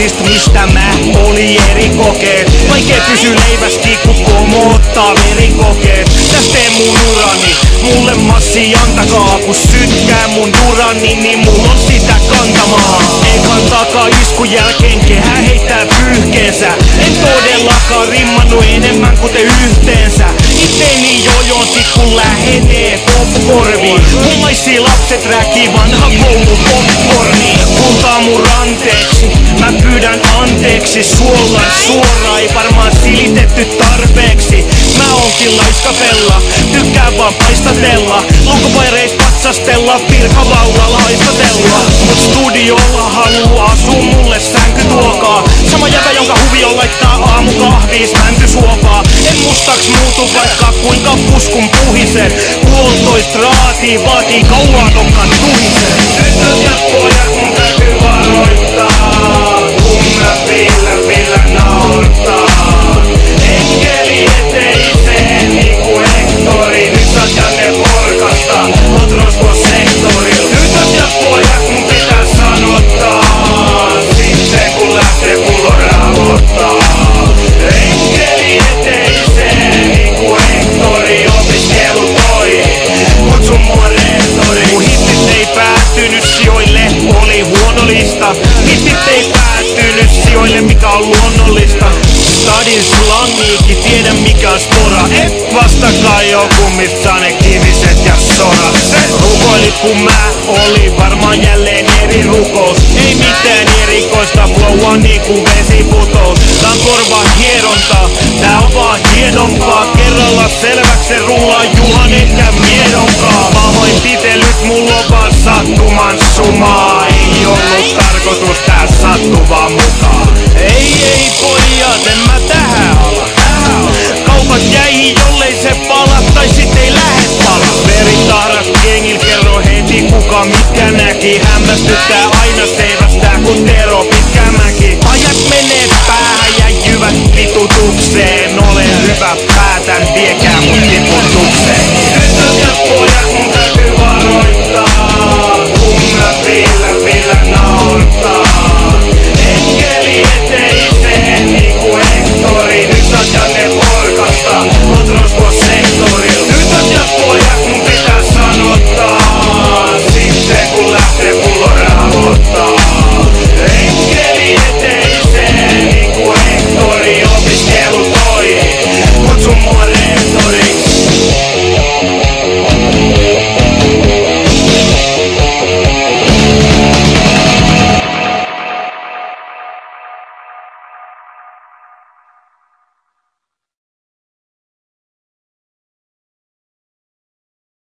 Muistist mistä mä oli eri kokeet. Vaikea pysyy leiväski kun pomo ottaa verikokeet. Tästä teen mun urani, mulle massi antakaa. Kun sytkää mun durani, niin mulla on sitä kantamaa. Ekan takaa iskun jälkeen kehä heittää pyyhkeensä. En todellakaan rimmannut enemmän kuin te yhteensä. Itteeni jojonsi kun lähenee popcorniin. Mullaisi lapset räki vanha koulu popcorni. Kultaa mun ranteeksi, mä pyydän anteeksi. Suollan suoraan, ei varmaan silitetty tarpeeksi. Mä onkin laiskapella, tykkään vaan paistatella. Ulkopaireis patsastella, virkavaulalla haistatella. Mut studiolla haluaa sun mulle sänkytuokaa. Sama jävä jonka huvio laittaa aamukahviis mäntysuopaa. En mustaks muutu vaikka kuinka puskun puhiset. 1,5 raatia vaatii kauaa tokkan tuhiset. Tytöt ja pojat mun täytyy varoittaa. Kun mä pillä naurattaa. Enkeli eteiseen niinku Hektori. Nyt saat Janne Vorkasta, oot rosvosektoril. Tytöt ja pojat mun pitää sanottaa. Sitten kun lähtee pullo raavottaa. Enkeli eteiseen niinku Hektori. Opiskelu toi, kutsu mua rehtori. Mun hitit ei päätynyt sijoille, oli huonolista. Hitit ei päätynyt sijoille, mikä on luonnollista. Stadin slangiikin, tiedä mikä on spora. Et vastakaan joku, mistä saa ne kiviset ja soraset. Rukoilit kun mä olin varmaan jälleen eri rukous. Ei mitään erikoista, flow on niinku vesiputous. Tää on korva hierontaa, tää on vaan hienompaa. Kerralla selväks se rullaa Juhan ehkä miedonkaa. Pahoinpitelyt mulla on vaan sattuman sumaa. Ei ollut tarkoitus tää sattu vaan mukaan. Ei pojat, en mä tähän ala. Kaupat jäihin jollei se pala, tai sit ei lähe pala. Veritahras jengil kerro heti kuka mitkä näki. Hämmästyttää aina seivästää kun Tero Pitkämäki. Ajat menee päähän ja jyvät vitutukseen. Ole hyvä, päätän, viekää mut tiputukseen. Tytöt ja pojat mun täytyy varoittaa.